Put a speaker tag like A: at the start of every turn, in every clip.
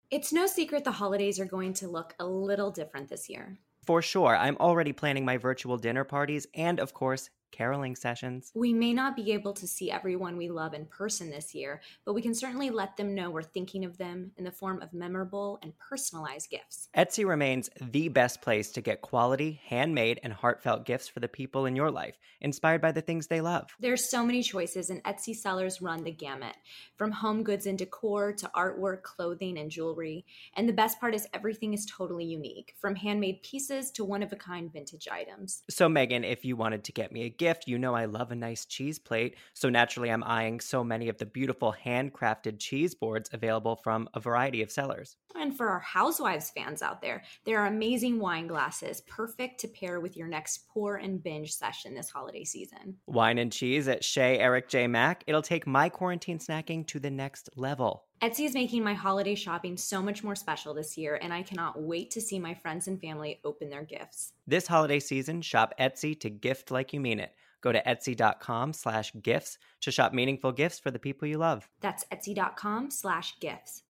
A: It's no secret the holidays are going to look a little different this year.
B: For sure, I'm already planning my virtual dinner parties and, of course, caroling sessions.
A: We may not be able to see everyone we love in person this year, but we can certainly let them know we're thinking of them in the form of memorable and personalized gifts.
B: Etsy remains the best place to get quality, handmade, and heartfelt gifts for the people in your life, inspired by the things they love.
A: There's so many choices, and Etsy sellers run the gamut, from home goods and decor to artwork, clothing, and jewelry. And the best part is everything is totally unique, from handmade pieces to one-of-a-kind vintage items.
B: So, Megan, if you wanted to get me a gift, you know I love a nice cheese plate, so naturally I'm eyeing so many of the beautiful handcrafted cheese boards available from a variety of sellers.
A: And for our Housewives fans out there, there are amazing wine glasses, perfect to pair with your next pour and binge session this holiday season.
B: Wine and cheese at Shea Eric J. Mack. It'll take my quarantine snacking to the next level.
A: Etsy is making my holiday shopping so much more special this year, and I cannot wait to see my friends and family open their gifts.
B: This holiday season, shop Etsy to gift like you mean it. Go to etsy.com/gifts to shop meaningful gifts for the people you love.
A: That's etsy.com/gifts.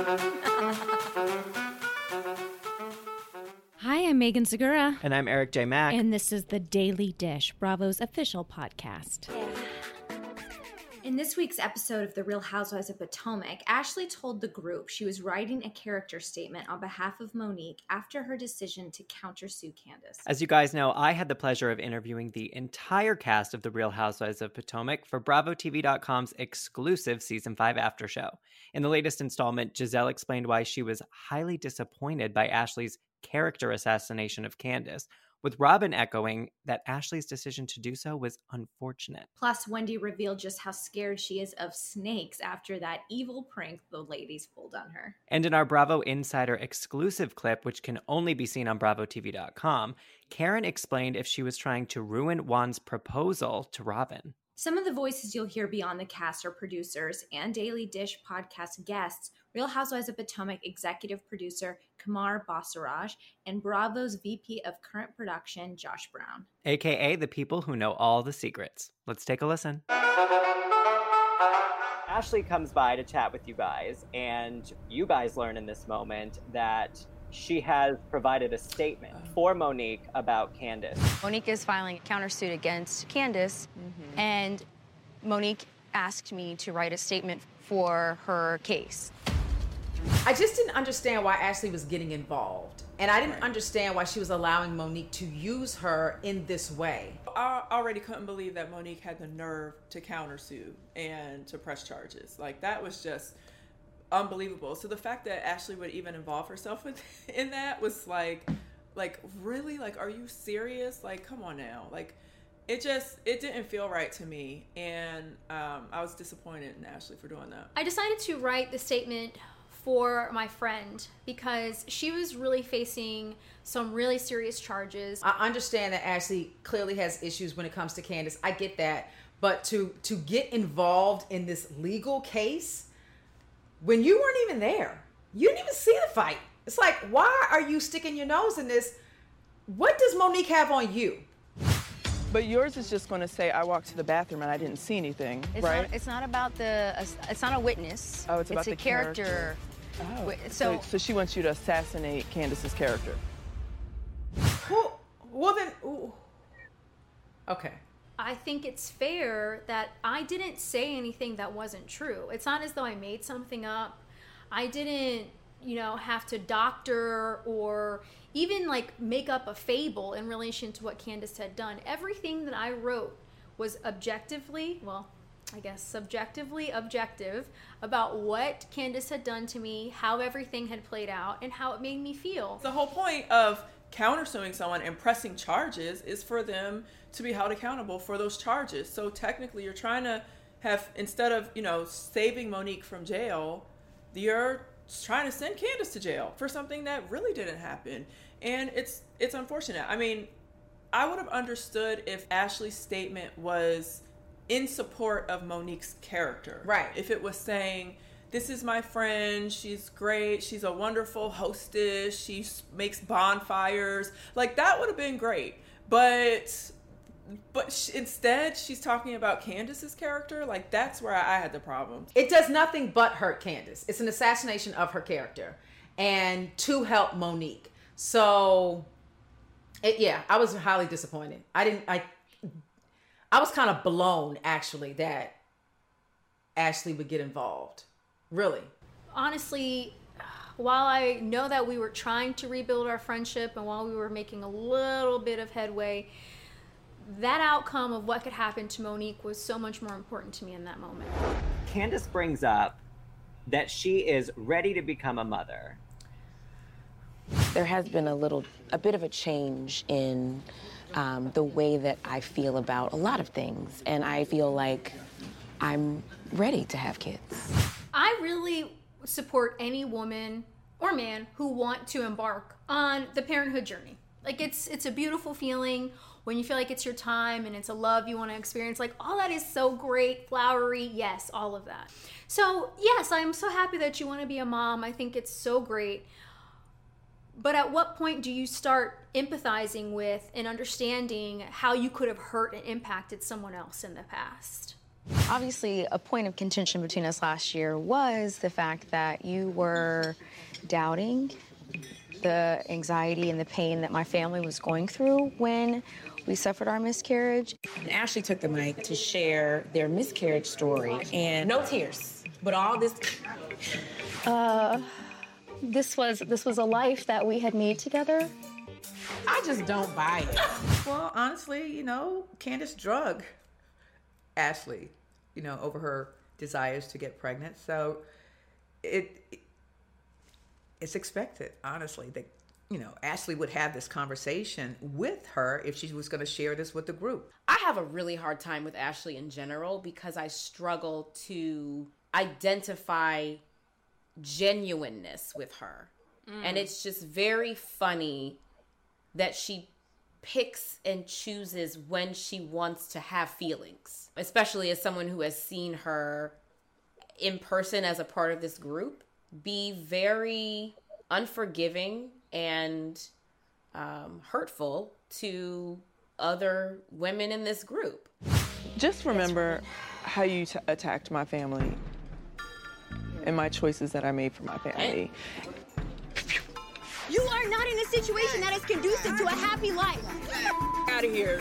C: Hi, I'm Megan Segura.
B: And I'm Eric J. Mack.
C: And this is The Daily Dish, Bravo's official podcast.
A: In this week's episode of The Real Housewives of Potomac, Ashley told the group she was writing a character statement on behalf of Monique after her decision to countersue Candace.
B: As you guys know, I had the pleasure of interviewing the entire cast of The Real Housewives of Potomac for BravoTV.com's exclusive Season 5 after show. In the latest installment, Giselle explained why she was highly disappointed by Ashley's character assassination of Candace, with Robin echoing that Ashley's decision to do so was unfortunate.
A: Plus, Wendy revealed just how scared she is of snakes after that evil prank the ladies pulled on her.
B: And in our Bravo Insider exclusive clip, which can only be seen on BravoTV.com, Karen explained if she was trying to ruin Juan's proposal to Robin.
A: Some of the voices you'll hear beyond the cast are producers and Daily Dish podcast guests, Real Housewives of Potomac executive producer Kamar Basaraj, and Bravo's VP of current production, Josh Brown.
B: AKA the people who know all the secrets. Let's take a listen. Ashley comes by to chat with you guys, and you guys learn in this moment that she has provided a statement for Monique about Candace.
D: Monique is filing a countersuit against Candace, and Monique asked me to write a statement for her case.
E: I just didn't understand why Ashley was getting involved. And I didn't understand why she was allowing Monique to use her in this way.
F: I already couldn't believe that Monique had the nerve to countersue and to press charges. Like, that was just unbelievable. So the fact that Ashley would even involve herself in that was like really, like, are you serious? Like, come on now. Like, it didn't feel right to me, and I was disappointed in Ashley for doing that.
G: I decided to write the statement for my friend because she was really facing some really serious charges.
E: I understand that Ashley clearly has issues when it comes to Candace. I get that. But to get involved in this legal case when you weren't even there, you didn't even see the fight. It's like, why are you sticking your nose in this? What does Monique have on you?
F: But yours is just going to say, I walked to the bathroom and I didn't see anything, right?
D: It's not about it's not a witness.
F: Oh, it's about
D: the
F: the
D: character.
F: Oh,
D: So
F: she wants you to assassinate Candace's character.
E: Well then, ooh. Okay.
G: I think it's fair that I didn't say anything that wasn't true. It's not as though I made something up. I didn't, have to doctor or even make up a fable in relation to what Candace had done. Everything that I wrote was subjectively objective about what Candace had done to me, how everything had played out, and how it made me feel.
F: The whole point of countersuing someone and pressing charges is for them to be held accountable for those charges. So technically you're trying to have, instead of, saving Monique from jail, you're trying to send Candace to jail for something that really didn't happen. And it's unfortunate. I mean, I would have understood if Ashley's statement was in support of Monique's character.
E: Right.
F: If it was saying, this is my friend, she's great, she's a wonderful hostess, she makes bonfires, like that would have been great. But But instead, she's talking about Candace's character. Like, that's where I had the problem.
E: It does nothing but hurt Candace. It's an assassination of her character, and to help Monique. So, I was highly disappointed. I was kind of blown, actually, that Ashley would get involved. Really.
G: Honestly, while I know that we were trying to rebuild our friendship and while we were making a little bit of headway, that outcome of what could happen to Monique was so much more important to me in that moment.
B: Candace brings up that she is ready to become a mother.
H: There has been a bit of a change in the way that I feel about a lot of things, and I feel like I'm ready to have kids.
G: I really support any woman or man who want to embark on the parenthood journey. Like, it's a beautiful feeling when you feel like it's your time and it's a love you want to experience. Like, all that is so great, flowery, yes, all of that. So, yes, I'm so happy that you want to be a mom. I think it's so great. But at what point do you start empathizing with and understanding how you could have hurt and impacted someone else in the past?
D: Obviously, a point of contention between us last year was the fact that you were doubting the anxiety and the pain that my family was going through when we suffered our miscarriage.
H: Ashley took the mic to share their miscarriage story, and no tears, but all this.
D: This was a life that we had made together.
H: I just don't buy it.
I: Well, honestly, Candace drug Ashley, over her desires to get pregnant. So it's expected, honestly, that, Ashley would have this conversation with her if she was going to share this with the group.
J: I have a really hard time with Ashley in general because I struggle to identify genuineness with her. And it's just very funny that she picks and chooses when she wants to have feelings, especially as someone who has seen her in person as a part of this group be very unforgiving and hurtful to other women in this group.
F: Just remember how you attacked my family and my choices that I made for my family.
K: You are not in a situation that is conducive to a happy life.
F: Out of here.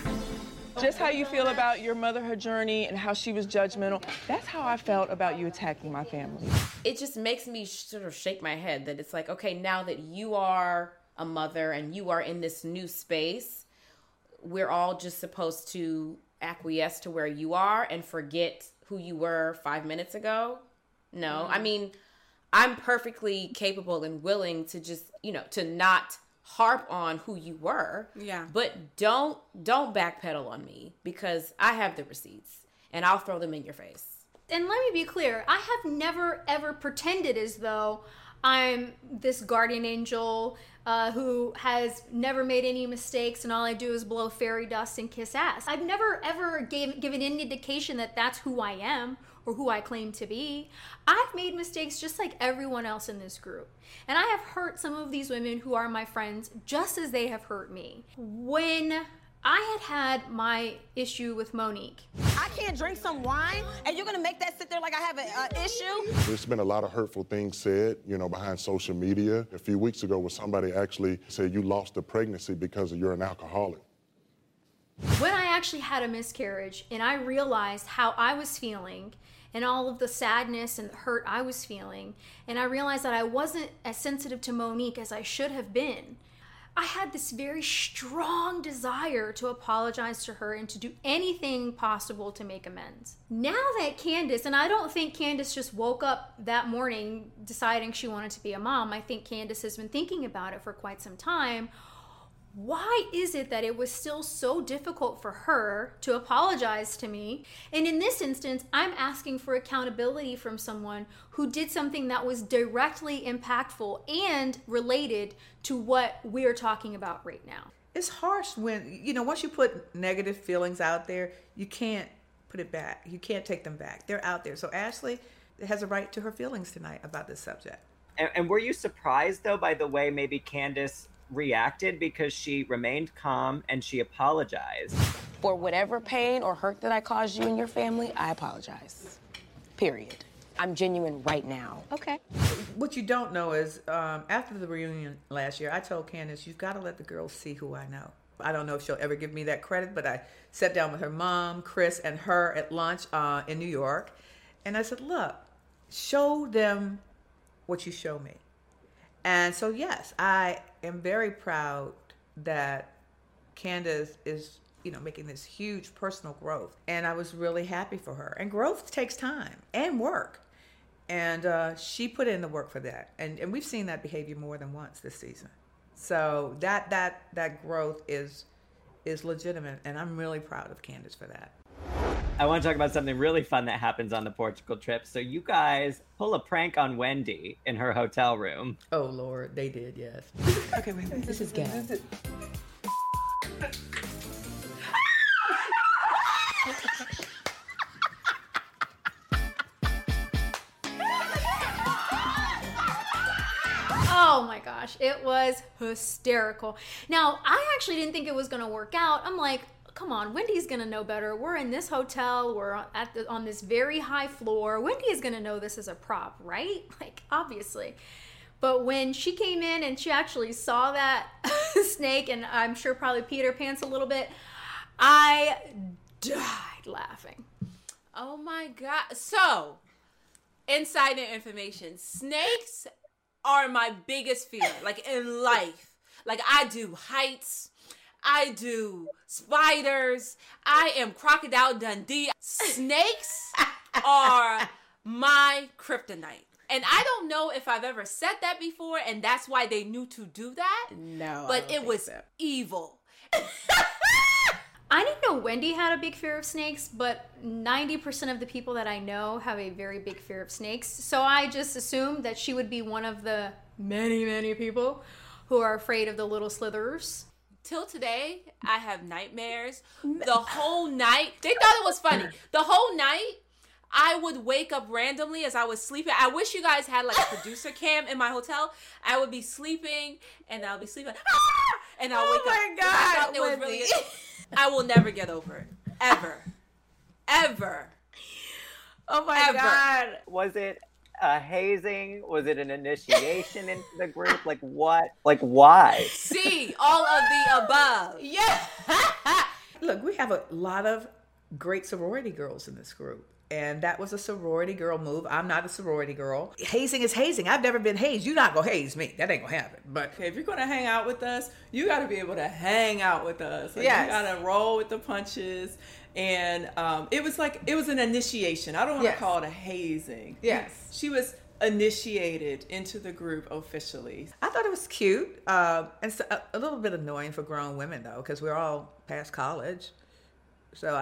F: Just how you feel about your motherhood journey and how she was judgmental, that's how I felt about you attacking my family.
J: It just makes me sort of shake my head that it's like, okay, now that you are a mother and you are in this new space, we're all just supposed to acquiesce to where you are and forget who you were 5 minutes ago. No, I mean, I'm perfectly capable and willing to just, to not harp on who you were.
I: Yeah.
J: But don't backpedal on me because I have the receipts and I'll throw them in your face.
G: And let me be clear, I have never ever pretended as though I'm this guardian angel who has never made any mistakes and all I do is blow fairy dust and kiss ass. I've never ever given any indication that that's who I am or who I claim to be. I've made mistakes just like everyone else in this group. And I have hurt some of these women who are my friends just as they have hurt me. When I had my issue with Monique.
K: I can't drink some wine, and you're gonna make that sit there like I have an issue?
L: There's been a lot of hurtful things said, behind social media. A few weeks ago, where somebody actually said you lost a pregnancy because you're an alcoholic.
G: When I actually had a miscarriage and I realized how I was feeling and all of the sadness and the hurt I was feeling, and I realized that I wasn't as sensitive to Monique as I should have been, I had this very strong desire to apologize to her and to do anything possible to make amends. Now that Candace, and I don't think Candace just woke up that morning deciding she wanted to be a mom, I think Candace has been thinking about it for quite some time. Why is it that it was still so difficult for her to apologize to me? And in this instance, I'm asking for accountability from someone who did something that was directly impactful and related to what we're talking about right now.
I: It's harsh when, once you put negative feelings out there, you can't put it back. You can't take them back. They're out there. So Ashley has a right to her feelings tonight about this subject.
B: And were you surprised, though, by the way maybe Candace reacted, because she remained calm and she apologized?
H: for whatever pain or hurt that I caused you and your family, I apologize. Period. I'm genuine right now.
D: Okay.
I: What you don't know is, after the reunion last year, I told Candace, you've got to let the girls see who I know. I don't know if she'll ever give me that credit, but I sat down with her mom, Chris, and her at lunch in New York. And I said, look, show them what you show me. And so, yes, I am very proud that Candace is, making this huge personal growth. And I was really happy for her. And growth takes time and work. And she put in the work for that. And we've seen that behavior more than once this season. So that growth is legitimate. And I'm really proud of Candace for that.
B: I want to talk about something really fun that happens on the Portugal trip. So you guys pull a prank on Wendy in her hotel room.
I: Oh, Lord, they did, yes.
H: Okay, wait. This is gas.
G: Oh my gosh, it was hysterical. Now, I actually didn't think it was going to work out. I'm like, come on, Wendy's going to know better. We're in this hotel. We're on this very high floor. Wendy is going to know this is a prop, right? Like, obviously. But when she came in and she actually saw that snake, and I'm sure probably peed her pants a little bit, I died laughing.
J: Oh my God. So, insider information. Snakes are my biggest fear, like in life. Like, I do heights. I do spiders. I am Crocodile Dundee. Snakes are my kryptonite. And I don't know if I've ever said that before, and that's why they knew to do that.
H: No,
J: but it was evil.
G: I didn't know Wendy had a big fear of snakes, but 90% of the people that I know have a very big fear of snakes. So I just assumed that she would be one of the many, many people who are afraid of the little slitherers.
J: Till today, I have nightmares. The whole night, they thought it was funny. The whole night, I would wake up randomly as I was sleeping. I wish you guys had like a producer cam in my hotel. I would be sleeping, and I'll be sleeping, and I'll wake up.
H: Oh my God,
J: it was really, I will never get over it. Ever. Ever.
H: Oh my God.
B: Was it a hazing? Was it an initiation into the group? Like what? Like why?
J: See, all of the above.
I: Yeah. Look, we have a lot of great sorority girls in this group. And that was a sorority girl move. I'm not a sorority girl. Hazing is hazing. I've never been hazed. You're not going to haze me. That ain't going to happen. But
F: okay, if you're going to hang out with us, you got to be able to hang out with us. Like,
I: yes.
F: You got to roll with the punches. And it was an initiation. I don't want to call it a hazing.
I: Yes.
F: She was initiated into the group officially.
I: I thought it was cute. And so a little bit annoying for grown women, though, because we're all past college. So,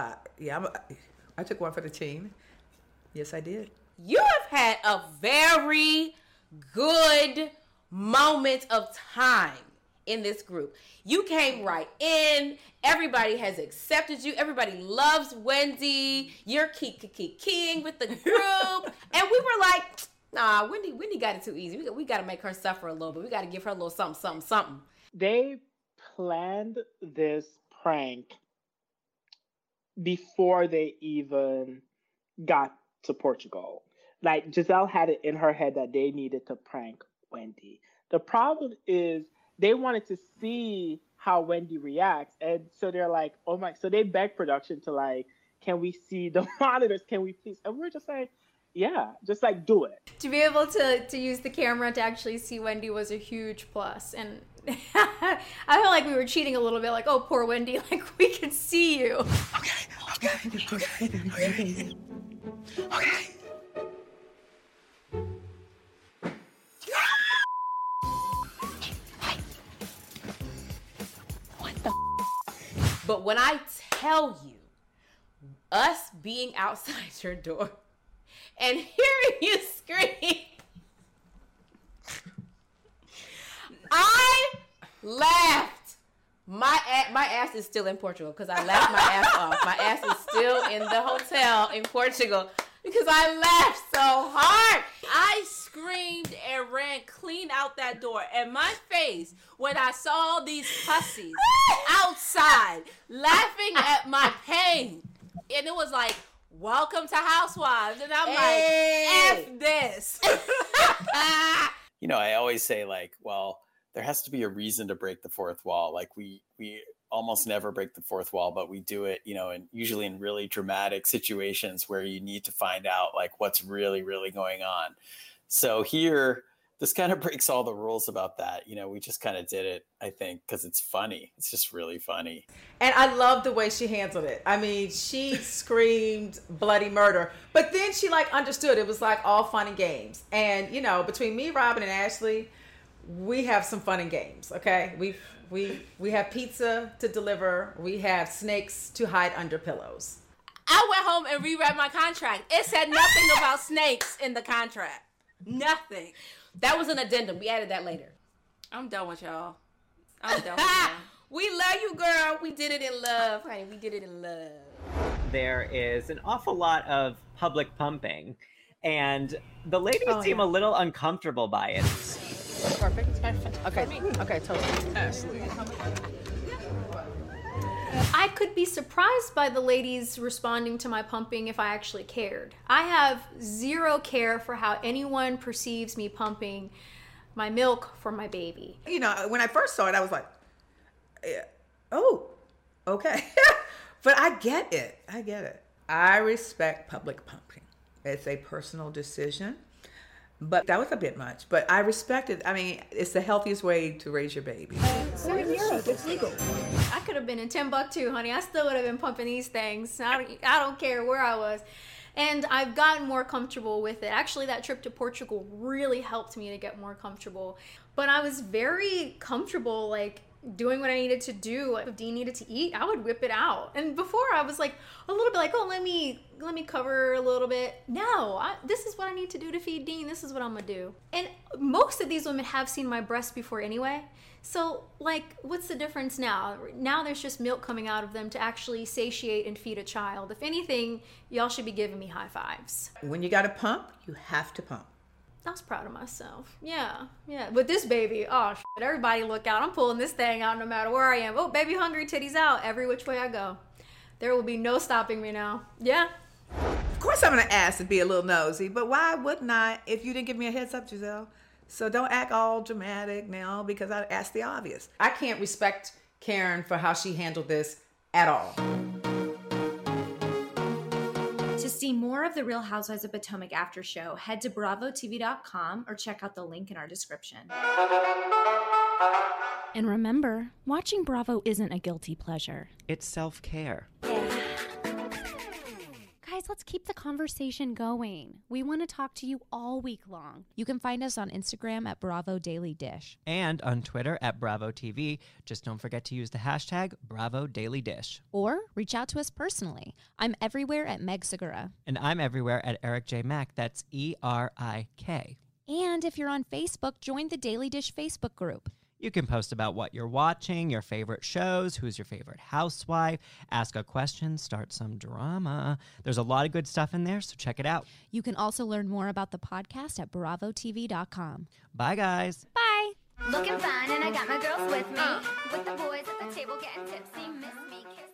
I: I took one for the team. Yes, I did.
J: You have had a very good moment of time in this group. You came right in. Everybody has accepted you. Everybody loves Wendy. You're keying with the group. And we were like, nah, Wendy got it too easy. We got to make her suffer a little bit. We got to give her a little something.
M: They planned this prank before they even got to Portugal. Like, Giselle had it in her head that they needed to prank Wendy. The problem is they wanted to see how Wendy reacts. And so they're like, oh my, so they begged production to like, can we see the monitors? Can we please? And we're just like, yeah, just like do it.
G: To be able to use the camera to actually see Wendy was a huge plus. And I felt like we were cheating a little bit, like, oh, poor Wendy, like we could see you.
H: Okay.
J: What the? But when I tell you, us being outside your door and hearing you scream, I laughed. My ass is still in Portugal because I laughed my ass off. My ass is still in the hotel in Portugal. because I laughed so hard. I screamed and ran clean out that door. And my face, when I saw these pussies outside laughing at my pain, and it was like, welcome to Housewives. And I'm like, F this.
N: You know, I always say, like, well, there has to be a reason to break the fourth wall. Like, we almost never break the fourth wall, but we do it, you know, and usually in really dramatic situations where you need to find out, like, what's really, really going on. So here, this kind of breaks all the rules about that. You know, we just kind of did it, I think, because it's funny. It's just really funny.
E: And I love the way she handled it. I mean, she screamed bloody murder, but then she like understood it was like all fun and games. And, you know, between me, Robin, and Ashley, we have some fun and games. Okay. We have pizza to deliver. We have snakes to hide under pillows.
J: I went home and reread my contract. It said nothing about snakes in the contract. Nothing.
H: That was an addendum. We added that later.
J: I'm done with y'all. I'm done with y'all. We love you, girl. We did it in love, honey. We did it in love.
B: There is an awful lot of public pumping, and the ladies seem a little uncomfortable by it.
K: Perfect. Okay, totally.
F: Ashley.
G: I could be surprised by the ladies responding to my pumping if I actually cared. I have zero care for how anyone perceives me pumping my milk for my baby.
I: You know, when I first saw it, I was like, oh, okay. But I get it. I respect public pumping. It's a personal decision. But that was a bit much. But I respect it. I mean, it's the healthiest way to raise your baby.
G: So in Europe, it's legal. I could have been in Timbuktu, honey. I still would have been pumping these things. I don't care where I was. And I've gotten more comfortable with it. Actually, that trip to Portugal really helped me to get more comfortable. But I was very comfortable, like, doing what I needed to do. If Dean needed to eat, I would whip it out. And before I was like a little bit like, oh, let me cover a little bit. No, this is what I need to do to feed Dean. This is what I'm gonna do. And most of these women have seen my breast before anyway. So like, what's the difference now? Now there's just milk coming out of them to actually satiate and feed a child. If anything, y'all should be giving me high fives.
I: When you gotta pump, you have to pump.
G: I was proud of myself. Yeah. With this baby, oh, shit, everybody look out. I'm pulling this thing out no matter where I am. Oh, baby hungry, titties out, every which way I go. There will be no stopping me now. Yeah.
I: Of course I'm going to ask and be a little nosy, but why wouldn't I if you didn't give me a heads up, Giselle? So don't act all dramatic now because I asked the obvious.
E: I can't respect Karen for how she handled this at all.
A: To see more of the Real Housewives of Potomac after show, head to bravotv.com or check out the link in our description.
C: And remember, watching Bravo isn't a guilty pleasure.
B: It's self-care.
C: Guys, let's keep the conversation going. We want to talk to you all week long. You can find us on Instagram at Bravo Daily Dish.
B: And on Twitter at Bravo TV. Just don't forget to use the hashtag Bravo Daily Dish.
C: Or reach out to us personally. I'm everywhere at Meg Segura.
B: And I'm everywhere at Eric J. Mack. That's ERIK.
C: And if you're on Facebook, join the Daily Dish Facebook group.
B: You can post about what you're watching, your favorite shows, who's your favorite housewife, ask a question, start some drama. There's a lot of good stuff in there, so check it out.
C: You can also learn more about the podcast at bravotv.com.
B: Bye, guys.
C: Bye.
O: Looking fine, and I got my girls with me. With the boys at the table getting tipsy. Miss me, kiss